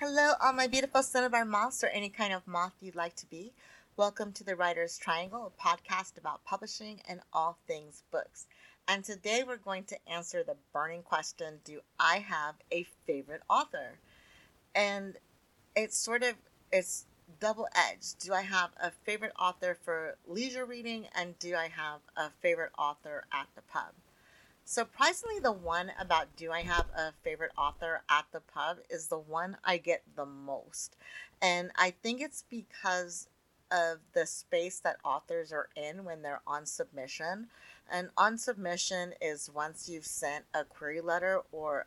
Hello, all my beautiful cinnabar moths, or any kind of moth you'd like to be. Welcome to the Writer's Triangle, a podcast about publishing and all things books. And today we're going to answer the burning question: do I have a favorite author? And it's double edged. Do I have a favorite author for leisure reading, and do I have a favorite author at the pub? Surprisingly, the one about do I have a favorite author at the pub is the one I get the most. And I think it's because of the space that authors are in when they're on submission. And on submission is once you've sent a query letter or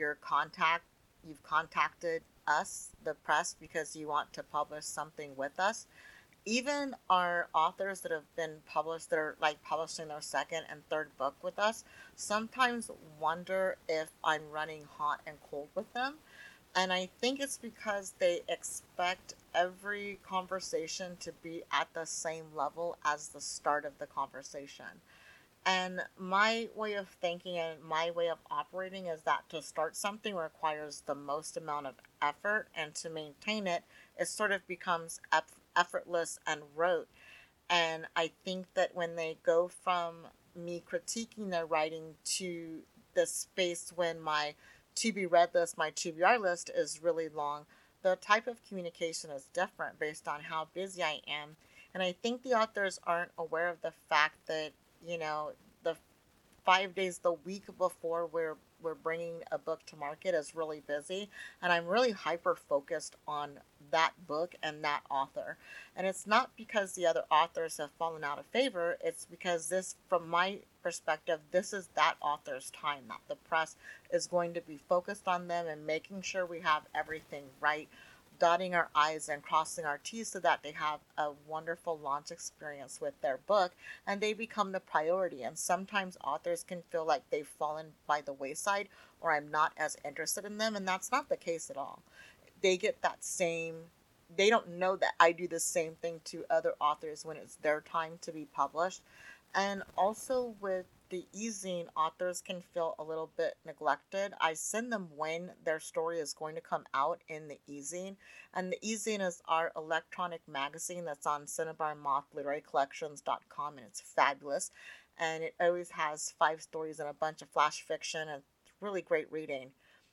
you've contacted us, the press, because you want to publish something with us. Even our authors that have been published, that are like publishing their second and third book with us, sometimes wonder if I'm running hot and cold with them. And I think it's because they expect every conversation to be at the same level as the start of the conversation. And my way of thinking and my way of operating is that to start something requires the most amount of effort, and to maintain it, it sort of becomes effortless and rote. And I think that when they go from me critiquing their writing to the space when my to be read list, my TBR list is really long, the type of communication is different based on how busy I am. And I think the authors aren't aware of the fact that, the 5 days the week before we're bringing a book to market is really busy, and I'm really hyper focused on that book and that author. And it's not because the other authors have fallen out of favor, it's because this, from my perspective, this is that author's time, that the press is going to be focused on them and making sure we have everything right, dotting our I's and crossing our T's so that they have a wonderful launch experience with their book and they become the priority. And sometimes authors can feel like they've fallen by the wayside or I'm not as interested in them, and that's not the case at all. They get that same, they don't know that I do the same thing to other authors when it's their time to be published. And also with the e-zine, authors can feel a little bit neglected. I send them when their story is going to come out in the e-zine. And the e-zine is our electronic magazine that's on cinnabarmoth.literary collections.com, and it's fabulous. And it always has 5 stories and a bunch of flash fiction, and it's really great reading.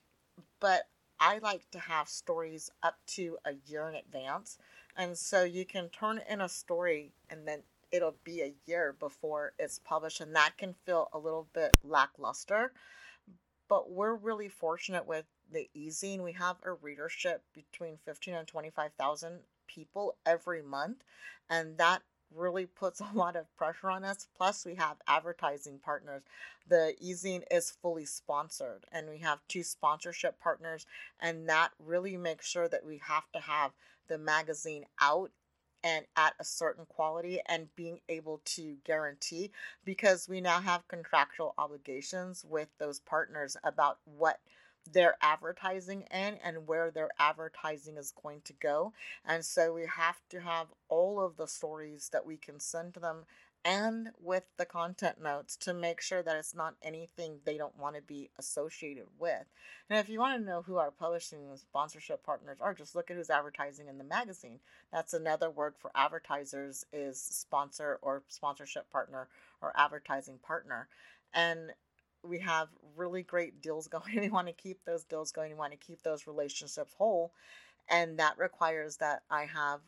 But I like to have stories up to a year in advance. And so you can turn in a story and then it'll be a year before it's published, and that can feel a little bit lackluster. But we're really fortunate with the e-zine. We have a readership between 15 and 25,000 people every month, and that really puts a lot of pressure on us. Plus, we have advertising partners. The e-zine is fully sponsored, and we have 2 sponsorship partners, and that really makes sure that we have to have the magazine out and at a certain quality and being able to guarantee, because we now have contractual obligations with those partners about what they're advertising in and where their advertising is going to go. And so we have to have all of the stories that we can send to them and with the content notes to make sure that it's not anything they don't want to be associated with. And if you want to know who our publishing and sponsorship partners are, just look at who's advertising in the magazine. That's another word for advertisers, is sponsor or sponsorship partner or advertising partner. And we have really great deals going. We want to keep those deals going. We want to keep those relationships whole. And that requires that I have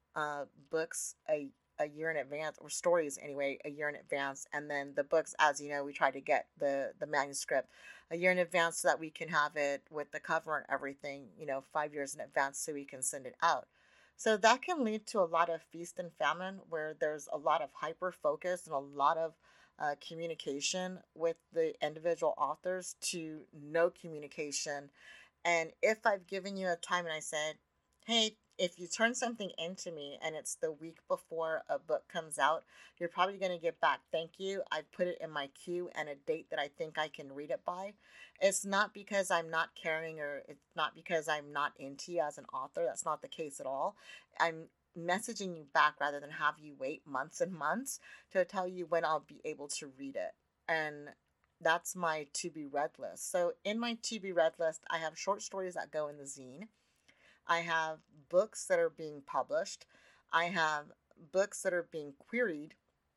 books a year in advance, or stories anyway, a year in advance. And then the books, as you know, we try to get the manuscript a year in advance so that we can have it with the cover and everything, 5 years in advance so we can send it out. So that can lead to a lot of feast and famine, where there's a lot of hyper focus and a lot of communication with the individual authors to no communication. And if I've given you a time and I said, hey, if you turn something into me and it's the week before a book comes out, you're probably going to get back, thank you, I put it in my queue and a date that I think I can read it by. It's not because I'm not caring, or it's not because I'm not into you as an author. That's not the case at all. I'm messaging you back rather than have you wait months and months to tell you when I'll be able to read it. And that's my to be read list. So in my to be read list, I have short stories that go in the zine. I have books that are being published. I have books that are being queried.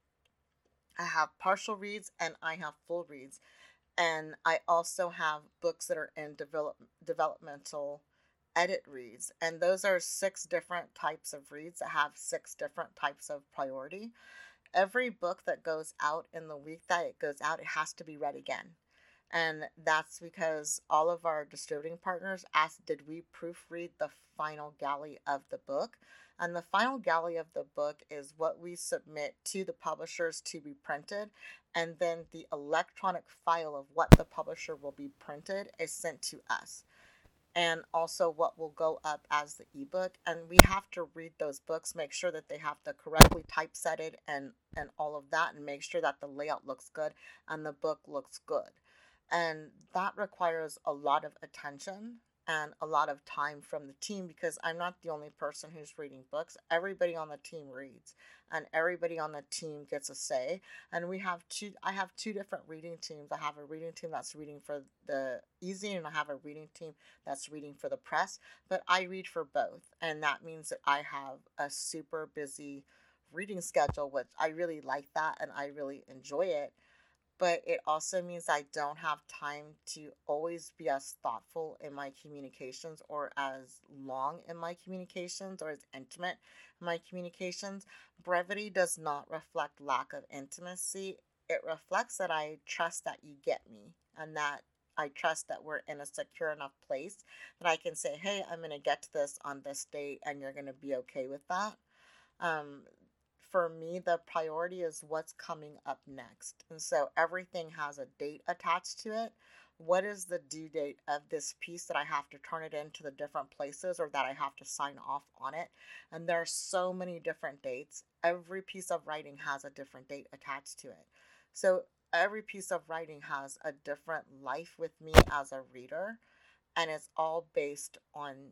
I have partial reads and I have full reads. And I also have books that are in developmental edit reads. And those are six different types of reads that have six different types of priority. Every book that goes out in the week that it goes out, it has to be read again. And that's because all of our distributing partners asked, did we proofread the final galley of the book? And the final galley of the book is what we submit to the publishers to be printed. And then the electronic file of what the publisher will be printed is sent to us, and also what will go up as the ebook. And we have to read those books, make sure that they have the correctly typesetted and all of that, and make sure that the layout looks good and the book looks good. And that requires a lot of attention and a lot of time from the team, because I'm not the only person who's reading books. Everybody on the team reads, and everybody on the team gets a say. And I have two different reading teams. I have a reading team that's reading for the easy, and I have a reading team that's reading for the press. But I read for both, and that means that I have a super busy reading schedule, which I really like that and I really enjoy it. But it also means I don't have time to always be as thoughtful in my communications, or as long in my communications, or as intimate in my communications. Brevity does not reflect lack of intimacy. It reflects that I trust that you get me, and that I trust that we're in a secure enough place that I can say, hey, I'm going to get to this on this date and you're going to be okay with that. Um, for me, the priority is what's coming up next. And so everything has a date attached to it. What is the due date of this piece that I have to turn it into the different places, or that I have to sign off on it? And there are so many different dates. Every piece of writing has a different date attached to it. So every piece of writing has a different life with me as a reader. And it's all based on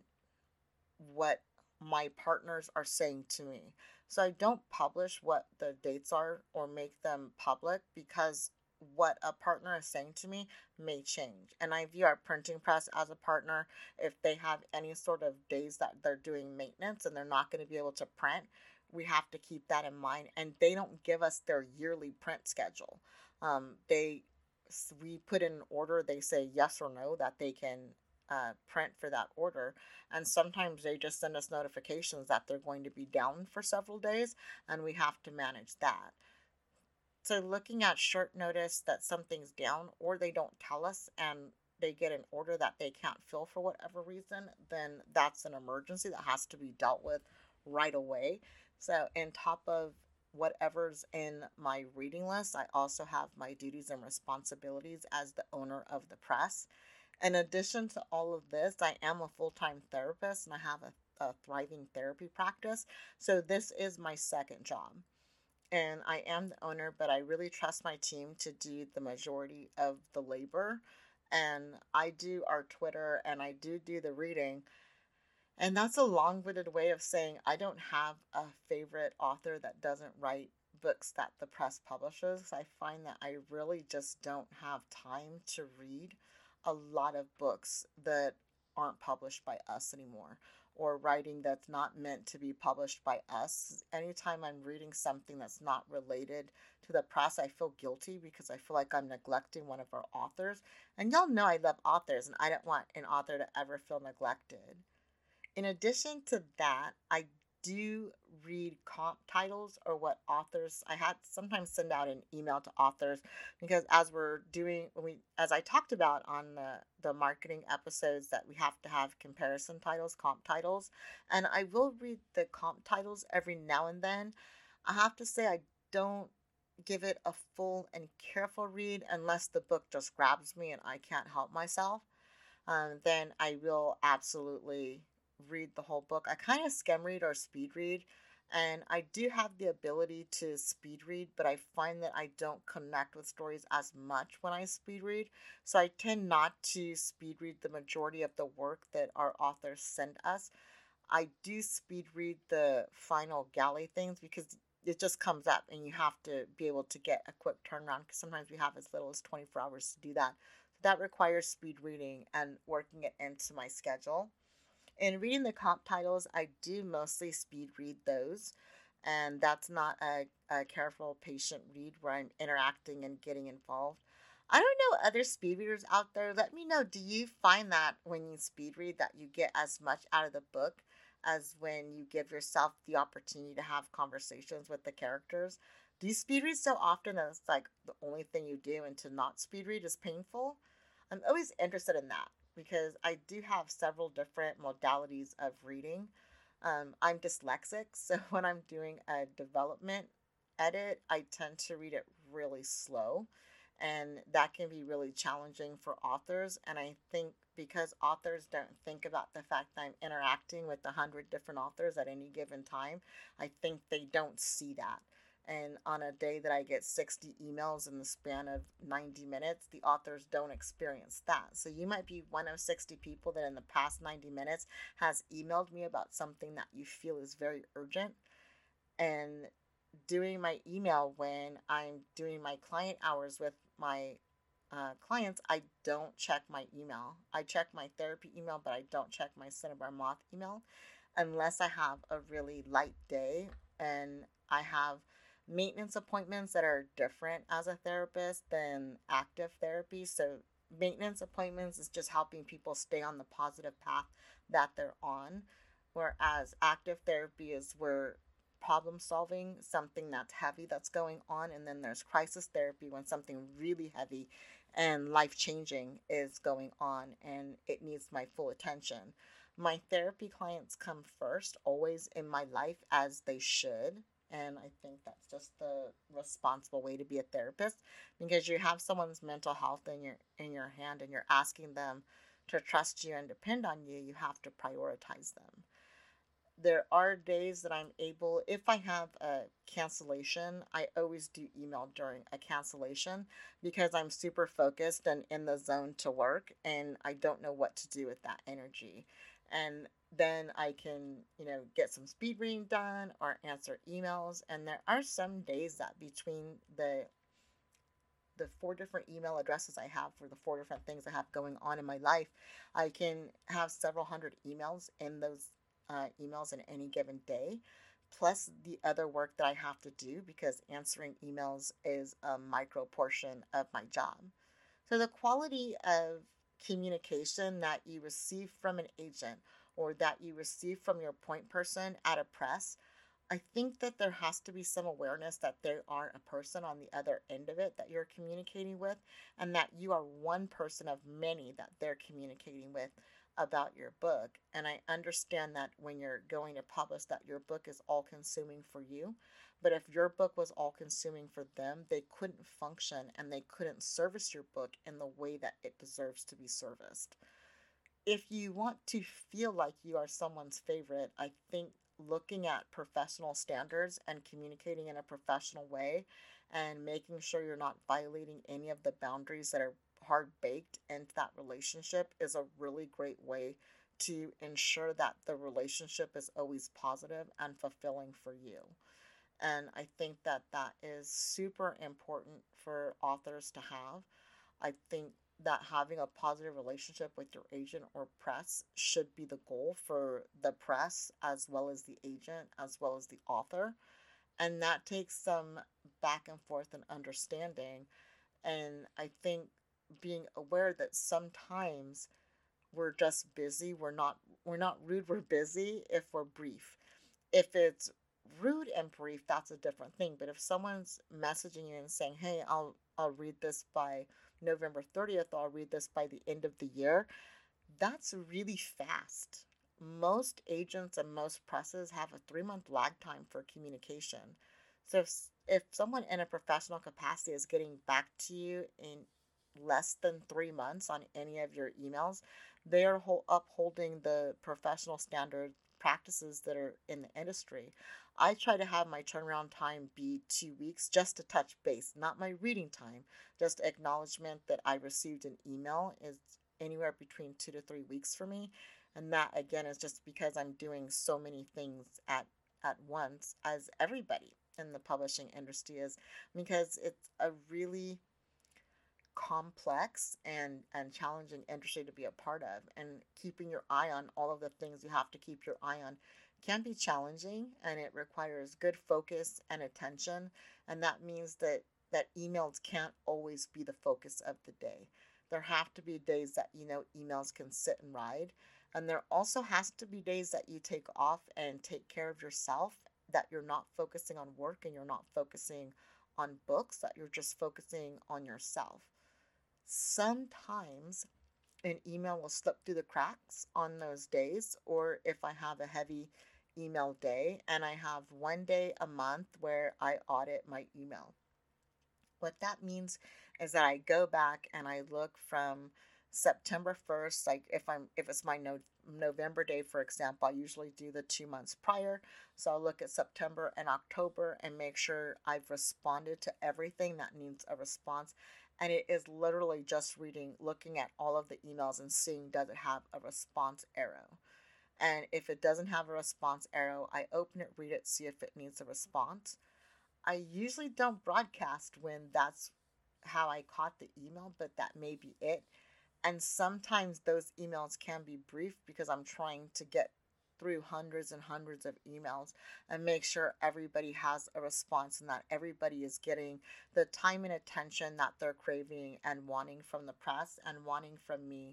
what my partners are saying to me. So I don't publish what the dates are or make them public, because what a partner is saying to me may change. And I view our printing press as a partner. If they have any sort of days that they're doing maintenance and they're not going to be able to print, we have to keep that in mind. And they don't give us their yearly print schedule. They We put in an order, they say yes or no that they can print for that order. And sometimes they just send us notifications that they're going to be down for several days, and we have to manage that. So, looking at short notice that something's down, or they don't tell us and they get an order that they can't fill for whatever reason, then that's an emergency that has to be dealt with right away. So, on top of whatever's in my reading list, I also have my duties and responsibilities as the owner of the press. In addition to all of this, I am a full time therapist and I have a thriving therapy practice. So, this is my second job. And I am the owner, but I really trust my team to do the majority of the labor. And I do our Twitter and I do the reading. And that's a long winded way of saying I don't have a favorite author that doesn't write books that the press publishes. I find that I really just don't have time to read a lot of books that aren't published by us anymore, or writing that's not meant to be published by us. Anytime I'm reading something that's not related to the press, I feel guilty because I feel like I'm neglecting one of our authors. And y'all know I love authors and I don't want an author to ever feel neglected. In addition to that, I do read comp titles, or what authors I had sometimes send out an email to authors, because as we're doing when we as I talked about on the marketing episodes, that we have to have comparison titles, comp titles, and I will read the comp titles every now and then. I have to say I don't give it a full and careful read unless the book just grabs me and I can't help myself. Then I will absolutely read the whole book. I kind of skim read or speed read, and I do have the ability to speed read, but I find that I don't connect with stories as much when I speed read. So I tend not to speed read the majority of the work that our authors send us. I do speed read the final galley things because it just comes up and you have to be able to get a quick turnaround, because sometimes we have as little as 24 hours to do that. That requires speed reading and working it into my schedule. In reading the comp titles, I do mostly speed read those, and that's not a careful, patient read where I'm interacting and getting involved. I don't know other speed readers out there. Let me know. Do you find that when you speed read that you get as much out of the book as when you give yourself the opportunity to have conversations with the characters? Do you speed read so often that it's like the only thing you do, and to not speed read is painful? I'm always interested in that because I do have several different modalities of reading. I'm dyslexic, so when I'm doing a development edit, I tend to read it really slow, and that can be really challenging for authors. And I think because authors don't think about the fact that I'm interacting with 100 different authors at any given time, I think they don't see that. And on a day that I get 60 emails in the span of 90 minutes, the authors don't experience that. So you might be one of 60 people that in the past 90 minutes has emailed me about something that you feel is very urgent. And doing my email when I'm doing my client hours with my clients, I don't check my email. I check my therapy email, but I don't check my Cinnabar Moth email unless I have a really light day and I have maintenance appointments that are different as a therapist than active therapy. So, maintenance appointments is just helping people stay on the positive path that they're on, whereas active therapy is where problem solving something that's heavy that's going on, and then there's crisis therapy when something really heavy and life changing is going on and it needs my full attention. My therapy clients come first always in my life, as they should, and I think that's just the responsible way to be a therapist, because you have someone's mental health in your hand and you're asking them to trust you and depend on you. You have to prioritize them. There are days that I'm able, if I have a cancellation, I always do email during a cancellation because I'm super focused and in the zone to work and I don't know what to do with that energy. And then I can, get some speed reading done or answer emails. And there are some days that between the four different email addresses I have for the four different things I have going on in my life, I can have several hundred emails in those emails in any given day, plus the other work that I have to do because answering emails is a micro portion of my job. So the quality of communication that you receive from an agent or that you receive from your point person at a press, I think that there has to be some awareness that there are a person on the other end of it that you're communicating with, and that you are one person of many that they're communicating with about your book. And I understand that when you're going to publish, that your book is all consuming for you. But if your book was all consuming for them, they couldn't function and they couldn't service your book in the way that it deserves to be serviced. If you want to feel like you are someone's favorite, I think looking at professional standards and communicating in a professional way and making sure you're not violating any of the boundaries that are hard baked into that relationship is a really great way to ensure that the relationship is always positive and fulfilling for you. And I think that that is super important for authors to have. I think that having a positive relationship with your agent or press should be the goal for the press as well as the agent as well as the author. And that takes some back and forth and understanding. And I think being aware that sometimes we're just busy. We're not rude, we're busy if we're brief. If it's rude and brief, that's a different thing. But if someone's messaging you and saying, "Hey, I'll read this by November 30th, I'll read this by the end of the year," that's really fast. Most agents and most presses have a 3 month lag time for communication. So if someone in a professional capacity is getting back to you in less than 3 months on any of your emails, they are upholding the professional standard practices that are in the industry. I try to have my turnaround time be 2 weeks just to touch base, not my reading time, just acknowledgement that I received an email is anywhere between 2 to 3 weeks for me. And that again is just because I'm doing so many things at once, as everybody in the publishing industry is, because it's a really complex and challenging industry to be a part of, and keeping your eye on all of the things you have to keep your eye on can be challenging, and it requires good focus and attention. And that means that emails can't always be the focus of the day. There have to be days that emails can sit and ride, and there also has to be days that you take off and take care of yourself, that you're not focusing on work and you're not focusing on books, that you're just focusing on yourself. Sometimes an email will slip through the cracks on those days, or if I have a heavy email day and I have one day a month where I audit my email. What that means is that I go back and I look from September 1st, like if it's my November day, for example, I usually do the 2 months prior. So I'll look at September and October and make sure I've responded to everything that needs a response. And it is literally just looking at all of the emails and seeing, does it have a response arrow? And if it doesn't have a response arrow, I open it, read it, see if it needs a response. I usually don't broadcast when that's how I caught the email, but that may be it. And sometimes those emails can be brief because I'm trying to get through hundreds and hundreds of emails and make sure everybody has a response and that everybody is getting the time and attention that they're craving and wanting from the press and wanting from me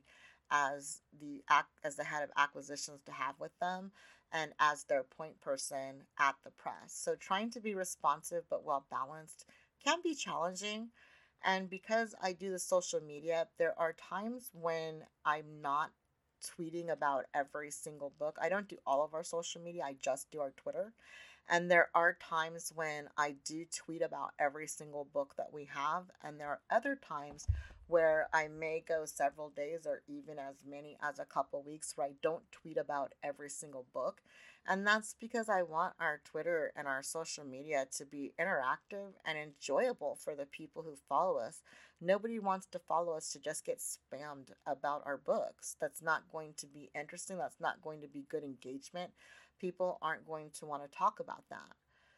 as the head of acquisitions to have with them and as their point person at the press. So trying to be responsive but well balanced can be challenging. And because I do the social media, there are times when I'm not tweeting about every single book. I don't do all of our social media, I just do our Twitter. And there are times when I do tweet about every single book that we have. And there are other times where I may go several days or even as many as a couple weeks where I don't tweet about every single book. And that's because I want our Twitter and our social media to be interactive and enjoyable for the people who follow us. Nobody wants to follow us to just get spammed about our books. That's not going to be interesting. That's not going to be good engagement. People aren't going to want to talk about that.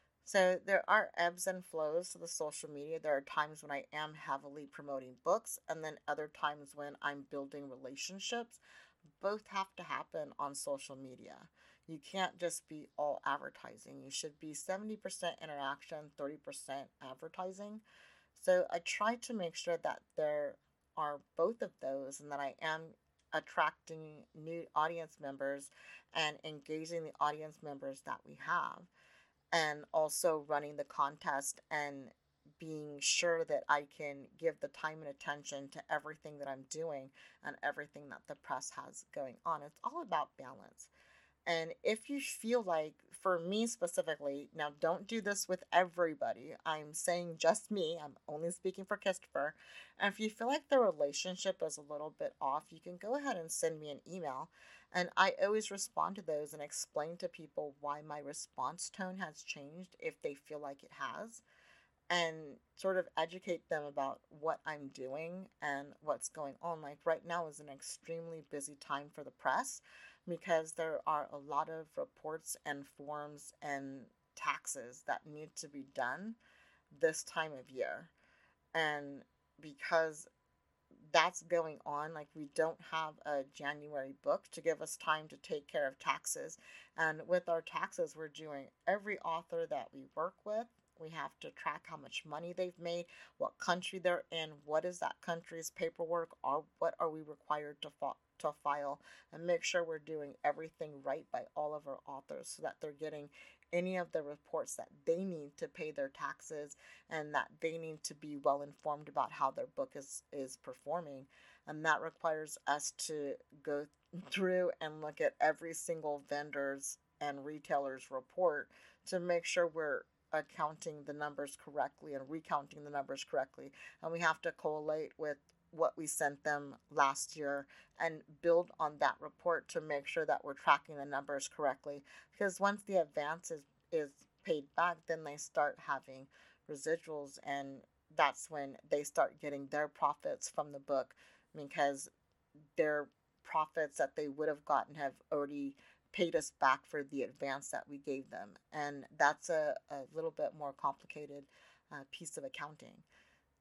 So there are ebbs and flows to the social media. There are times when I am heavily promoting books, and then other times when I'm building relationships. Both have to happen on social media. You can't just be all advertising. You should be 70% interaction, 30% advertising. So I try to make sure that there are both of those and that I am attracting new audience members and engaging the audience members that we have, and also running the contest and being sure that I can give the time and attention to everything that I'm doing and everything that the press has going on. It's all about balance. And if you feel like, for me specifically, now don't do this with everybody. I'm saying just me. I'm only speaking for Christopher. And if you feel like the relationship is a little bit off, you can go ahead and send me an email. And I always respond to those and explain to people why my response tone has changed if they feel like it has, and sort of educate them about what I'm doing and what's going on. Like right now is an extremely busy time for the press because there are a lot of reports and forms and taxes that need to be done this time of year. And because that's going on, like we don't have a January book to give us time to take care of taxes. And with our taxes, we're doing every author that we work with. We have to track how much money they've made, what country they're in, what is that country's paperwork, or what are we required to file, and make sure we're doing everything right by all of our authors so that they're getting any of the reports that they need to pay their taxes, and that they need to be well informed about how their book is performing. And that requires us to go through and look at every single vendor's and retailer's report to make sure we're accounting the numbers correctly and recounting the numbers correctly. And we have to collate with what we sent them last year and build on that report to make sure that we're tracking the numbers correctly. Because once the advance is paid back, then they start having residuals, and that's when they start getting their profits from the book, because their profits that they would have gotten have already paid us back for the advance that we gave them. And that's a little bit more complicated piece of accounting.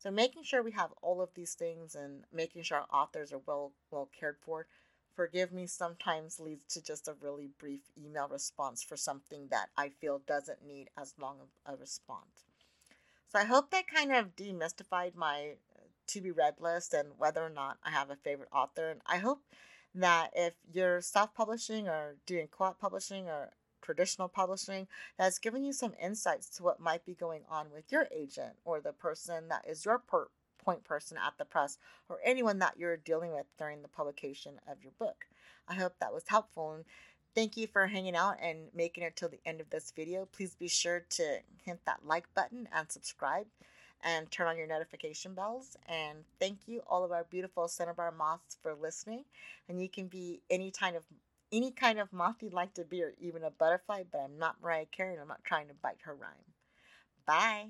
So making sure we have all of these things and making sure our authors are well cared for, forgive me, sometimes leads to just a really brief email response for something that I feel doesn't need as long of a response. So I hope that kind of demystified my to be read list and whether or not I have a favorite author. And I hope that if you're self publishing or doing co op publishing or traditional publishing, that's giving you some insights to what might be going on with your agent or the person that is your point person at the press or anyone that you're dealing with during the publication of your book. I hope that was helpful. And thank you for hanging out and making it till the end of this video. Please be sure to hit that like button and subscribe and turn on your notification bells. And thank you, all of our beautiful cinnabar moths, for listening. And you can be any kind of moth you'd like to be, or even a butterfly, but I'm not Mariah Carey and I'm not trying to bite her rhyme. Bye.